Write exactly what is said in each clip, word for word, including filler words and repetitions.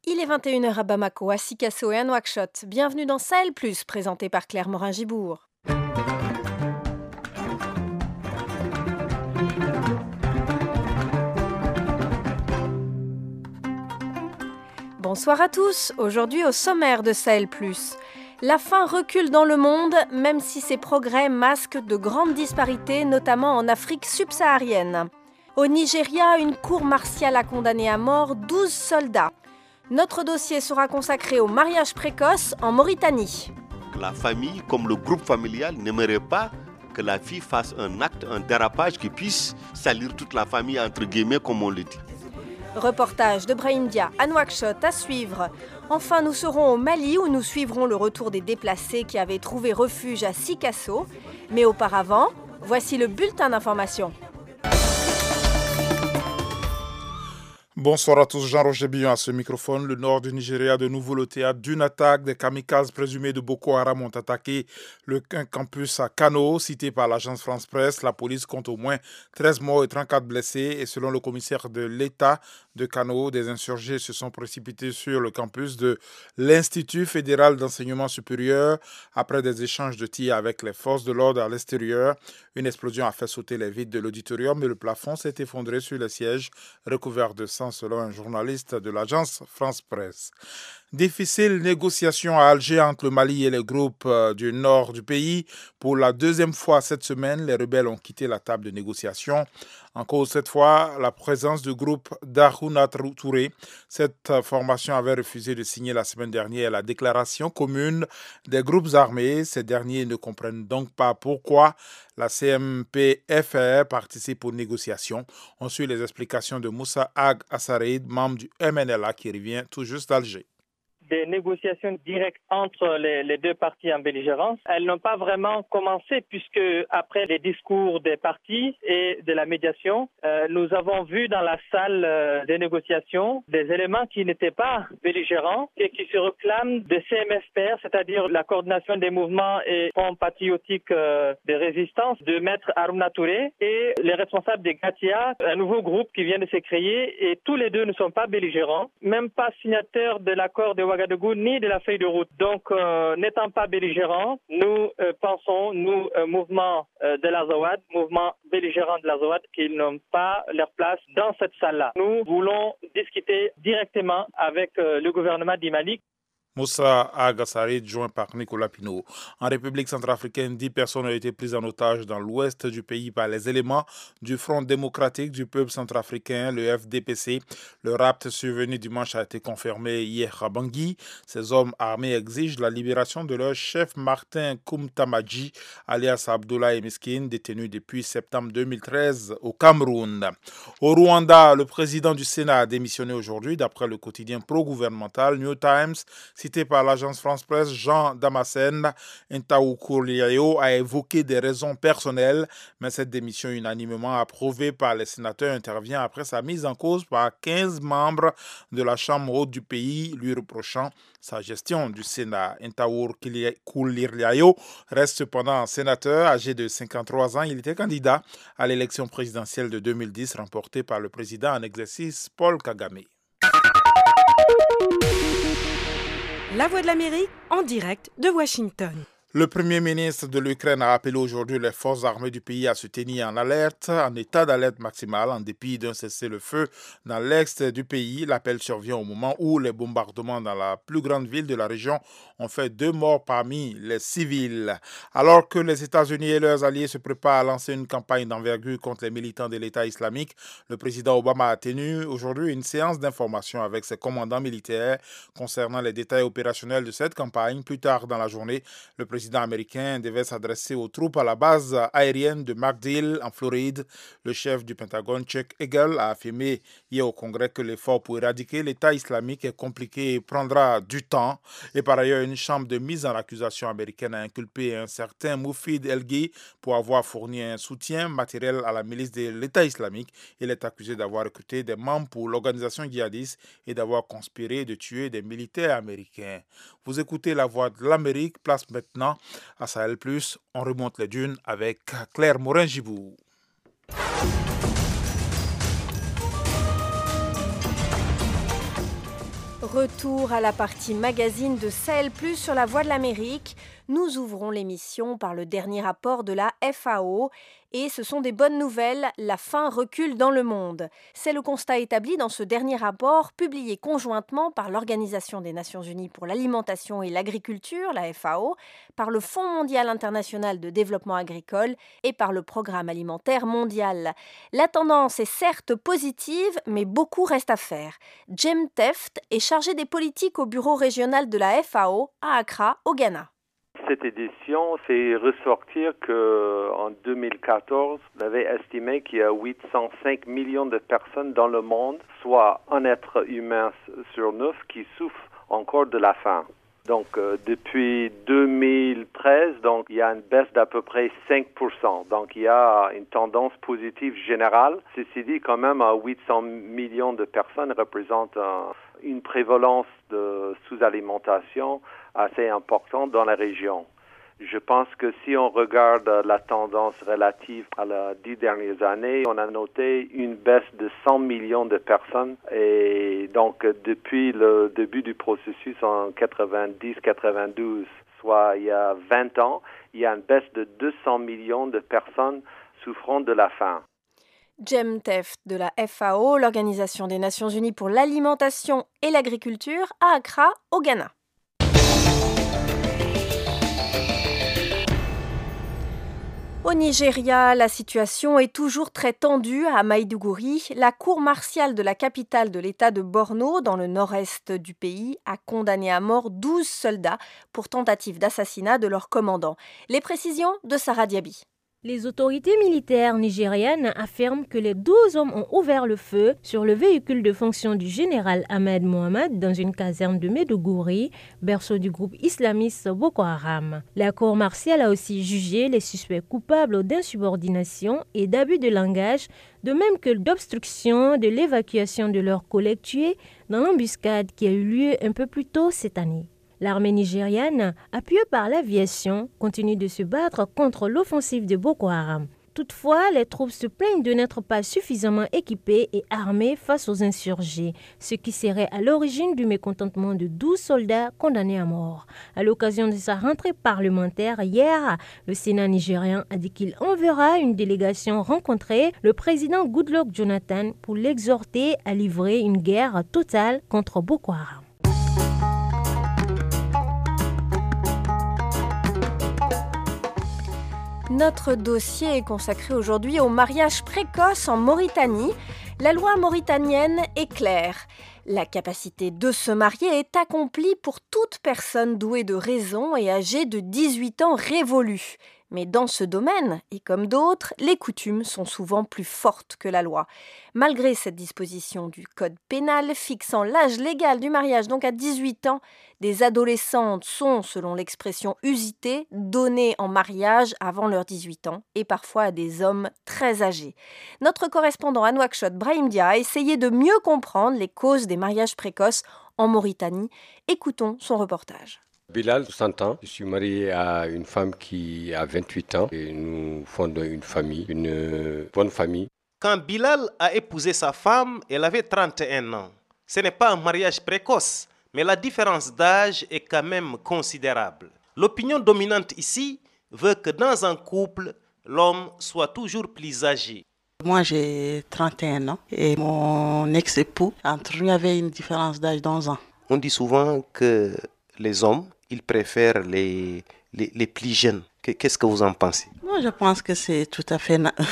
Il est vingt et une heures à Bamako, à Sikasso et à Nouakchott. Bienvenue dans Sahel Plus, présenté par Claire Morin-Gibourg. Bonsoir à tous. Aujourd'hui au sommaire de Sahel Plus. La faim recule dans le monde, même si ces progrès masquent de grandes disparités, notamment en Afrique subsaharienne. Au Nigeria, une cour martiale a condamné à mort douze soldats. Notre dossier sera consacré au mariage précoce en Mauritanie. La famille, comme le groupe familial, n'aimerait pas que la fille fasse un acte, un dérapage qui puisse salir toute la famille, entre guillemets, comme on le dit. Reportage de Brahim Dia à Nouakchott à suivre. Enfin, nous serons au Mali où nous suivrons le retour des déplacés qui avaient trouvé refuge à Sikasso. Mais auparavant, voici le bulletin d'information. Bonsoir à tous, Jean-Roger Billon à ce microphone. Le nord du Nigeria, de nouveau le théâtre d'une attaque. Des kamikazes présumés de Boko Haram ont attaqué le campus à Kano, cité par l'agence France Presse. La police compte au moins treize morts et trente-quatre blessés. Et selon le commissaire de l'État de Kano, des insurgés se sont précipités sur le campus de l'Institut fédéral d'enseignement supérieur après des échanges de tirs avec les forces de l'ordre à l'extérieur. Une explosion a fait sauter les vitres de l'auditorium et le plafond s'est effondré sur les sièges recouverts de sang, selon un journaliste de l'agence France Presse. Difficile négociation à Alger entre le Mali et les groupes du nord du pays. Pour la deuxième fois cette semaine, les rebelles ont quitté la table de négociation. En cause cette fois, la présence du groupe d'Harouna Touré. Cette formation avait refusé de signer la semaine dernière la déclaration commune des groupes armés. Ces derniers ne comprennent donc pas pourquoi la C M P F R participe aux négociations. On suit les explications de Moussa Ag Assareid, membre du M N L A qui revient tout juste d'Alger. Des négociations directes entre les, les deux parties en belligérance, elles n'ont pas vraiment commencé puisque après les discours des parties et de la médiation, euh, nous avons vu dans la salle euh, des négociations des éléments qui n'étaient pas belligérants et qui se réclament de C M F P R, c'est-à-dire la coordination des mouvements et fonds patriotiques euh, de résistance de Maître Harouna Touré et les responsables des Gatia, un nouveau groupe qui vient de se créer, et tous les deux ne sont pas belligérants, même pas signataires de l'accord de Ouagadougou ni de la feuille de route. Donc, euh, n'étant pas belligérants, nous euh, pensons, nous, euh, mouvement euh, de l'Azawad, mouvement belligérant de l'Azawad, qu'ils n'ont pas leur place dans cette salle-là. Nous voulons discuter directement avec euh, le gouvernement du Mali. Moussa Agassarid, joint par Nicolas Pinault. En République centrafricaine, dix personnes ont été prises en otage dans l'ouest du pays par les éléments du Front démocratique du peuple centrafricain, le F D P C. Le rapt survenu dimanche a été confirmé hier à Bangui. Ces hommes armés exigent la libération de leur chef Martin Koumtamadji, alias Abdoulaye Miskine, détenu depuis septembre deux mille treize au Cameroun. Au Rwanda, le président du Sénat a démissionné aujourd'hui, d'après le quotidien pro-gouvernemental New Times. Cité par l'agence France Presse, Jean Damasen Ntaoukourliayo a évoqué des raisons personnelles, mais cette démission unanimement approuvée par les sénateurs intervient après sa mise en cause par quinze membres de la Chambre haute du pays, lui reprochant sa gestion du Sénat. Ntaoukourliayo reste cependant sénateur, âgé de cinquante-trois ans. Il était candidat à l'élection présidentielle de deux mille dix, remportée par le président en exercice Paul Kagame. La Voix de l'Amérique, en direct de Washington. Le Premier ministre de l'Ukraine a appelé aujourd'hui les forces armées du pays à se tenir en alerte, en état d'alerte maximale, en dépit d'un cessez-le-feu dans l'est du pays. L'appel survient au moment où les bombardements dans la plus grande ville de la région ont fait deux morts parmi les civils. Alors que les États-Unis et leurs alliés se préparent à lancer une campagne d'envergure contre les militants de l'État islamique, le président Obama a tenu aujourd'hui une séance d'information avec ses commandants militaires concernant les détails opérationnels de cette campagne. Plus tard dans la journée, le président Le président américain devait s'adresser aux troupes à la base aérienne de MacDill en Floride. Le chef du Pentagone, Chuck Hagel, a affirmé hier au Congrès que l'effort pour éradiquer l'État islamique est compliqué et prendra du temps. Et par ailleurs, une chambre de mise en accusation américaine a inculpé un certain Moufid Elghi pour avoir fourni un soutien matériel à la milice de l'État islamique. Il est accusé d'avoir recruté des membres pour l'organisation djihadiste et d'avoir conspiré de tuer des militaires américains. Vous écoutez La Voix de l'Amérique, place maintenant à Sahel Plus. On remonte les dunes avec Claire Morin-Gibourg. Retour à la partie magazine de Sahel plus sur la Voix de l'Amérique. Nous ouvrons l'émission par le dernier rapport de la F A O. Et ce sont des bonnes nouvelles, la faim recule dans le monde. C'est le constat établi dans ce dernier rapport, publié conjointement par l'Organisation des Nations Unies pour l'alimentation et l'agriculture, la F A O, par le Fonds mondial international de développement agricole et par le Programme alimentaire mondial. La tendance est certes positive, mais beaucoup reste à faire. Jem Teft est chargé des politiques au bureau régional de la F A O à Accra, au Ghana. Cette édition fait ressortir qu'en deux mille quatorze, on avait estimé qu'il y a huit cent cinq millions de personnes dans le monde, soit un être humain sur neuf, qui souffrent encore de la faim. Donc, euh, depuis deux mille treize, donc, il y a une baisse d'à peu près cinq pour cent. Donc, il y a une tendance positive générale. Ceci dit, quand même, huit cents millions de personnes représentent un, une prévalence de sous-alimentation assez importante dans la région. Je pense que si on regarde la tendance relative à les dix dernières années, on a noté une baisse de cent millions de personnes. Et donc, depuis le début du processus en quatre-vingt-dix quatre-vingt-douze, soit il y a vingt ans, il y a une baisse de deux cents millions de personnes souffrant de la faim. Jem Teft de la F A O, l'Organisation des Nations Unies pour l'alimentation et l'agriculture, à Accra, au Ghana. Au Nigeria, la situation est toujours très tendue à Maïdougouri. La cour martiale de la capitale de l'État de Borno, dans le nord-est du pays, a condamné à mort douze soldats pour tentative d'assassinat de leur commandant. Les précisions de Sarah Diaby. Les autorités militaires nigériennes affirment que les douze hommes ont ouvert le feu sur le véhicule de fonction du général Ahmed Mohamed dans une caserne de Maiduguri, berceau du groupe islamiste Boko Haram. La cour martiale a aussi jugé les suspects coupables d'insubordination et d'abus de langage, de même que d'obstruction de l'évacuation de leurs collègues tués dans l'embuscade qui a eu lieu un peu plus tôt cette année. L'armée nigériane, appuyée par l'aviation, continue de se battre contre l'offensive de Boko Haram. Toutefois, les troupes se plaignent de n'être pas suffisamment équipées et armées face aux insurgés, ce qui serait à l'origine du mécontentement de douze soldats condamnés à mort. À l'occasion de sa rentrée parlementaire hier, le Sénat nigérian a dit qu'il enverra une délégation rencontrer le président Goodluck Jonathan pour l'exhorter à livrer une guerre totale contre Boko Haram. Notre dossier est consacré aujourd'hui au mariage précoce en Mauritanie. La loi mauritanienne est claire. La capacité de se marier est accomplie pour toute personne douée de raison et âgée de dix-huit ans révolus. Mais dans ce domaine, et comme d'autres, les coutumes sont souvent plus fortes que la loi. Malgré cette disposition du code pénal fixant l'âge légal du mariage donc à dix-huit ans, des adolescentes sont, selon l'expression usitée, données en mariage avant leurs dix-huit ans et parfois à des hommes très âgés. Notre correspondant à Nouakchott, Brahim Dia, a essayé de mieux comprendre les causes des mariages précoces en Mauritanie. Écoutons son reportage. Bilal, soixante ans. Je suis marié à une femme qui a vingt-huit ans et nous fondons une famille, une bonne famille. Quand Bilal a épousé sa femme, elle avait trente et un ans. Ce n'est pas un mariage précoce, mais la différence d'âge est quand même considérable. L'opinion dominante ici veut que dans un couple, l'homme soit toujours plus âgé. Moi, j'ai trente et un ans et mon ex-époux, entre nous, il y avait une différence d'âge d'onze ans. On dit souvent que les hommes, ils préfèrent les, les, les plus jeunes. Qu'est-ce que vous en pensez? Moi, je pense que c'est tout à fait na-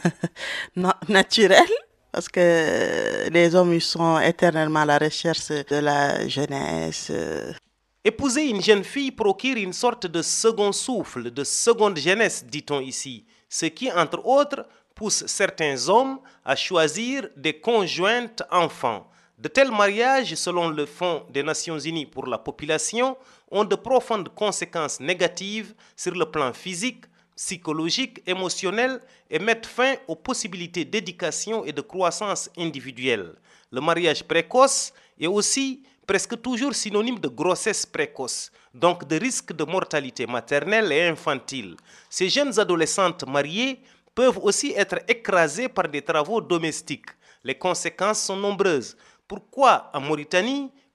na- naturel. Parce que les hommes, ils sont éternellement à la recherche de la jeunesse. Épouser une jeune fille procure une sorte de second souffle, de seconde jeunesse, dit-on ici. Ce qui, entre autres, pousse certains hommes à choisir des conjointes enfants. De tels mariages, selon le Fonds des Nations Unies pour la population, ont de profondes conséquences négatives sur le plan physique, psychologique, émotionnel et mettent fin aux possibilités d'éducation et de croissance individuelle. Le mariage précoce est aussi presque toujours synonyme de grossesse précoce, donc de risque de mortalité maternelle et infantile. Ces jeunes adolescentes mariées peuvent aussi être écrasées par des travaux domestiques. Les conséquences sont nombreuses. Pourquoi en Mauritanie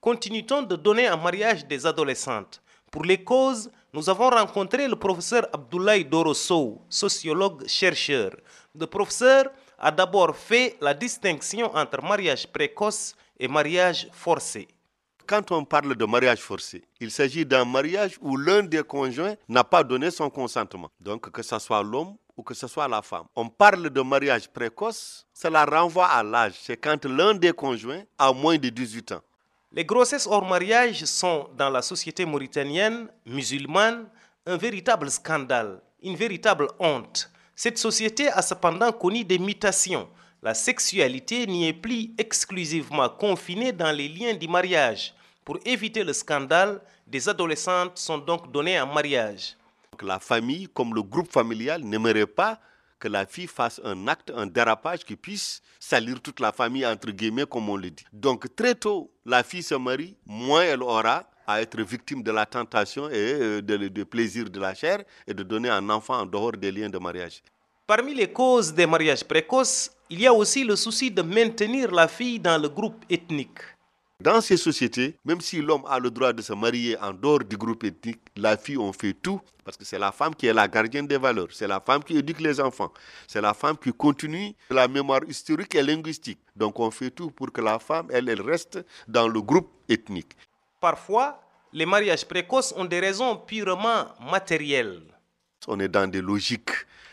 continue-t-on de donner en mariage des adolescentes? Pour les causes, nous avons rencontré le professeur Abdoulaye Dorosow, sociologue chercheur. Le professeur a d'abord fait la distinction entre mariage précoce et mariage forcé. Quand on parle de mariage forcé, il s'agit d'un mariage où l'un des conjoints n'a pas donné son consentement. Donc que ce soit l'homme ou que ce soit la femme. On parle de mariage précoce, cela renvoie à l'âge. C'est quand l'un des conjoints a moins de dix-huit ans. Les grossesses hors mariage sont, dans la société mauritanienne, musulmane, un véritable scandale, une véritable honte. Cette société a cependant connu des mutations. La sexualité n'y est plus exclusivement confinée dans les liens du mariage. Pour éviter le scandale, des adolescentes sont donc données en mariage. La famille, comme le groupe familial, n'aimerait pas que la fille fasse un acte, un dérapage qui puisse salir toute la famille, entre guillemets, comme on le dit. Donc très tôt, la fille se marie, moins elle aura à être victime de la tentation et de, de plaisir de la chair et de donner un enfant en dehors des liens de mariage. Parmi les causes des mariages précoces, il y a aussi le souci de maintenir la fille dans le groupe ethnique. Dans ces sociétés, même si l'homme a le droit de se marier en dehors du groupe ethnique, la fille, on fait tout, parce que c'est la femme qui est la gardienne des valeurs, c'est la femme qui éduque les enfants, c'est la femme qui continue la mémoire historique et linguistique. Donc on fait tout pour que la femme, elle, elle reste dans le groupe ethnique. Parfois, les mariages précoces ont des raisons purement matérielles. On est dans des logiques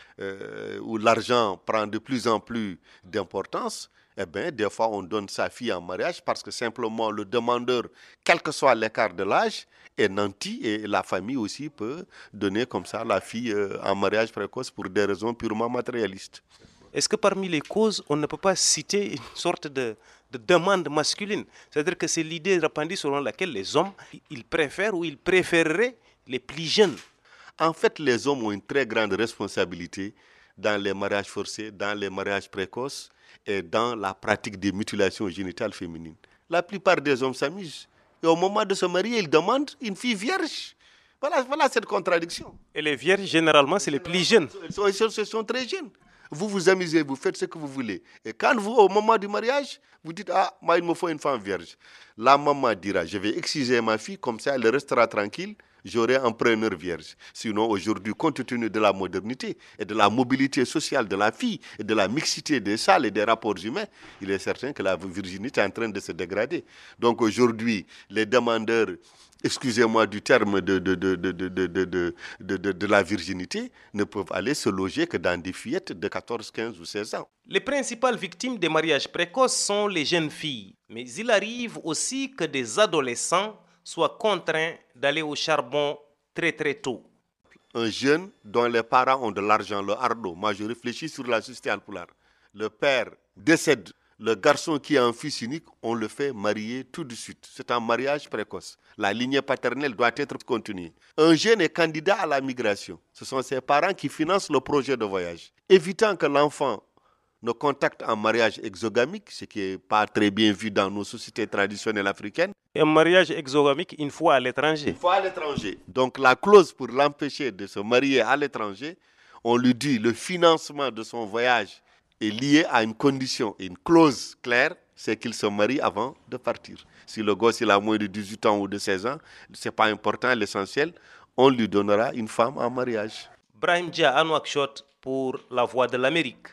euh, où l'argent prend de plus en plus d'importance. Eh bien, des fois, on donne sa fille en mariage parce que simplement le demandeur, quel que soit l'écart de l'âge, est nanti et la famille aussi peut donner comme ça la fille euh, en mariage précoce pour des raisons purement matérialistes. Est-ce que parmi les causes, on ne peut pas citer une sorte de, de demande masculine? C'est-à-dire que c'est l'idée répandue selon laquelle les hommes, ils préfèrent ou ils préféreraient les plus jeunes. En fait, les hommes ont une très grande responsabilité dans les mariages forcés, dans les mariages précoces et dans la pratique des mutilations génitales féminines. La plupart des hommes s'amusent. Et au moment de se marier, ils demandent une fille vierge. Voilà, voilà cette contradiction. Et les vierges, généralement, c'est les plus jeunes. Ils sont, ils sont très jeunes. Vous vous amusez, vous faites ce que vous voulez. Et quand vous, au moment du mariage, vous dites « Ah, moi, il me faut une femme vierge ». La maman dira « Je vais exciser ma fille, comme ça, elle restera tranquille. J'aurai un preneur vierge. » Sinon, aujourd'hui, compte tenu de la modernité et de la mobilité sociale de la fille et de la mixité des salles et des rapports humains, il est certain que la virginité est en train de se dégrader. Donc aujourd'hui, les demandeurs, excusez-moi du terme de, de, de, de, de, de, de, de, de, de la virginité, ne peuvent aller se loger que dans des fillettes de quatorze, quinze ou seize ans. Les principales victimes des mariages précoces sont les jeunes filles. Mais il arrive aussi que des adolescents soient contraints d'aller au charbon très très tôt. Un jeune dont les parents ont de l'argent, le ardo, moi je réfléchis sur la société alpulaar. Le père décède, le garçon qui a un fils unique, on le fait marier tout de suite. C'est un mariage précoce. La lignée paternelle doit être continuée. Un jeune est candidat à la migration. Ce sont ses parents qui financent le projet de voyage. Évitant que l'enfant ne contacte un mariage exogamique, ce qui n'est pas très bien vu dans nos sociétés traditionnelles africaines. Un mariage exogamique une fois à l'étranger. Une fois à l'étranger. Donc la clause pour l'empêcher de se marier à l'étranger, on lui dit le financement de son voyage est lié à une condition, une clause claire, c'est qu'il se marie avant de partir. Si le gosse il a moins de dix-huit ans ou de seize ans, ce n'est pas important, l'essentiel, on lui donnera une femme en mariage. Brahim Dia à Nouakchott pour La Voix de l'Amérique.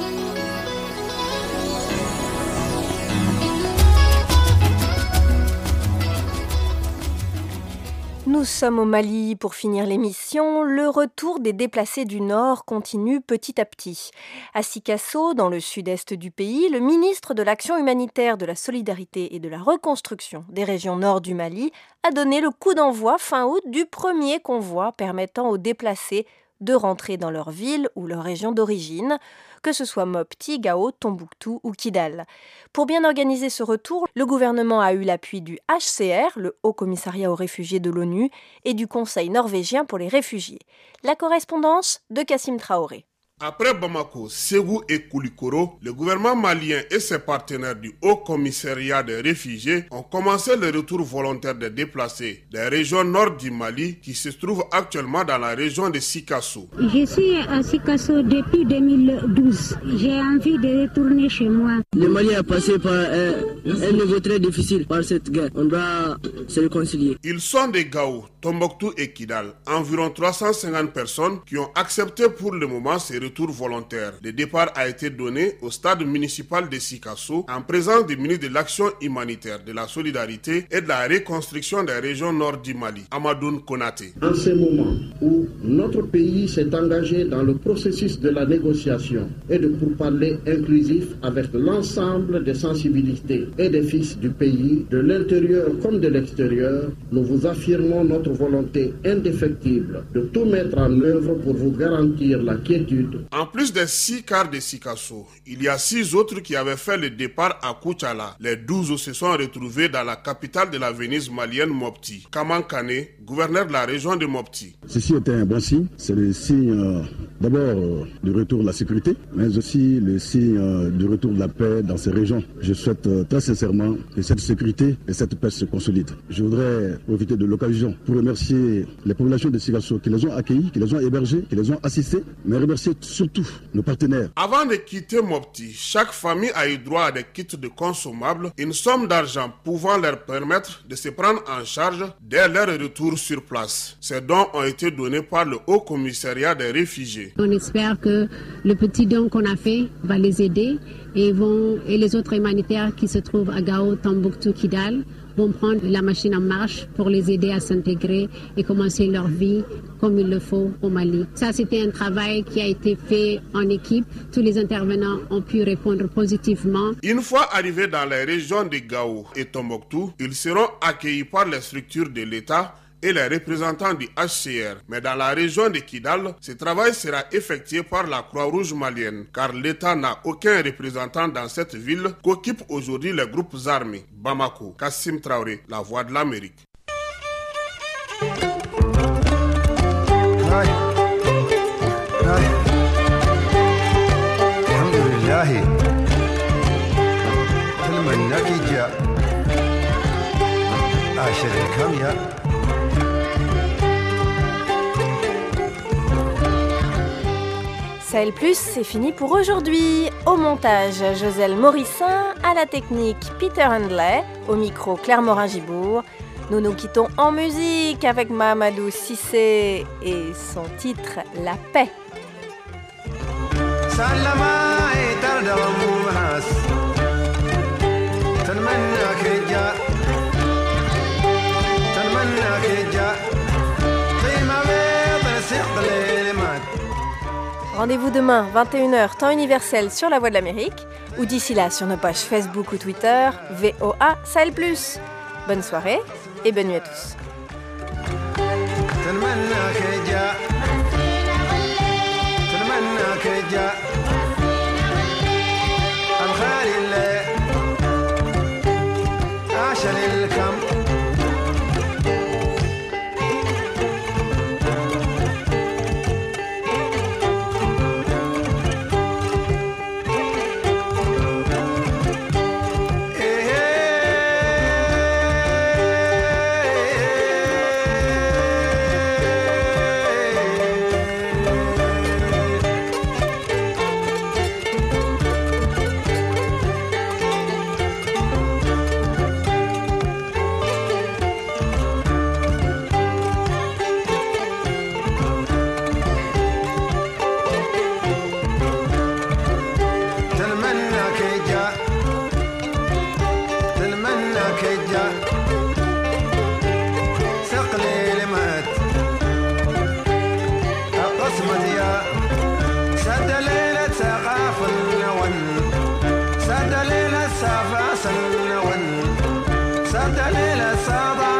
Nous sommes au Mali pour finir l'émission. Le retour des déplacés du Nord continue petit à petit. À Sikasso, dans le sud-est du pays, le ministre de l'Action humanitaire, de la solidarité et de la reconstruction des régions nord du Mali a donné le coup d'envoi fin août du premier convoi permettant aux déplacés de rentrer dans leur ville ou leur région d'origine, que ce soit Mopti, Gao, Tombouctou ou Kidal. Pour bien organiser ce retour, le gouvernement a eu l'appui du H C R, le Haut Commissariat aux réfugiés de l'ONU, et du Conseil norvégien pour les réfugiés. La correspondance de Kassim Traoré. Après Bamako, Ségou et Koulikoro, le gouvernement malien et ses partenaires du Haut Commissariat des réfugiés ont commencé le retour volontaire des déplacés des régions nord du Mali qui se trouvent actuellement dans la région de Sikasso. Je suis à Sikasso depuis deux mille douze. J'ai envie de retourner chez moi. Le Mali a passé par un, un niveau très difficile par cette guerre. On doit se réconcilier. Ils sont des Gao, Tombouctou et Kidal. Environ trois cent cinquante personnes qui ont accepté pour le moment ces retours volontaires. Le départ a été donné au stade municipal de Sikasso en présence du ministre de l'Action humanitaire, de la solidarité et de la reconstruction des régions nord du Mali, Amadoun Konaté. En ce moment où notre pays s'est engagé dans le processus de la négociation et de pourparlers inclusifs avec l'ensemble des sensibilités et des fils du pays, de l'intérieur comme de l'extérieur, nous vous affirmons notre volonté indéfectible de tout mettre en œuvre pour vous garantir la quiétude. En plus des six quarts de Sikasso, il y a six autres qui avaient fait le départ à Koutchala. Les douze se sont retrouvés dans la capitale de la Venise malienne, Mopti. Kaman Kane, gouverneur de la région de Mopti. Ceci était un bon signe. C'est le signe euh, d'abord euh, du retour de la sécurité, mais aussi le signe euh, du retour de la paix dans ces régions. Je souhaite euh, très sincèrement que cette sécurité et cette paix se consolident. Je voudrais profiter de l'occasion pour remercier les populations de Sikasso qui les ont accueillis, qui les ont hébergés, qui les ont assistés, mais remercier surtout nos partenaires. Avant de quitter Mopti, chaque famille a eu droit à des kits de consommables, une somme d'argent pouvant leur permettre de se prendre en charge dès leur retour sur place. Ces dons ont été donnés par le Haut Commissariat des réfugiés. On espère que le petit don qu'on a fait va les aider et, vont, et les autres humanitaires qui se trouvent à Gao, Tombouctou, Kidal vont prendre la machine en marche pour les aider à s'intégrer et commencer leur vie comme il le faut au Mali. Ça, c'était un travail qui a été fait en équipe. Tous les intervenants ont pu répondre positivement. Une fois arrivés dans les régions de Gao et Tombouctou, ils seront accueillis par les structures de l'État et les représentants du H C R. Mais dans la région de Kidal, ce travail sera effectué par la Croix-Rouge malienne, car l'État n'a aucun représentant dans cette ville qu'occupent aujourd'hui les groupes armés. Bamako, Kassim Traoré, La Voix de l'Amérique. Sahel Plus, c'est fini pour aujourd'hui. Au montage, Joselle Morissin, à la technique, Peter Handley, au micro, Claire Morin-Gibourg. Nous nous quittons en musique avec Mahamadou Cissé et son titre La Paix. Rendez-vous demain, vingt et une heures, temps universel sur La Voix de l'Amérique, ou d'ici là sur nos pages Facebook ou Twitter, V O A Sahel Plus. Bonne soirée et bonne nuit à tous. سد ليلة سافا سنون سد ليلة سافا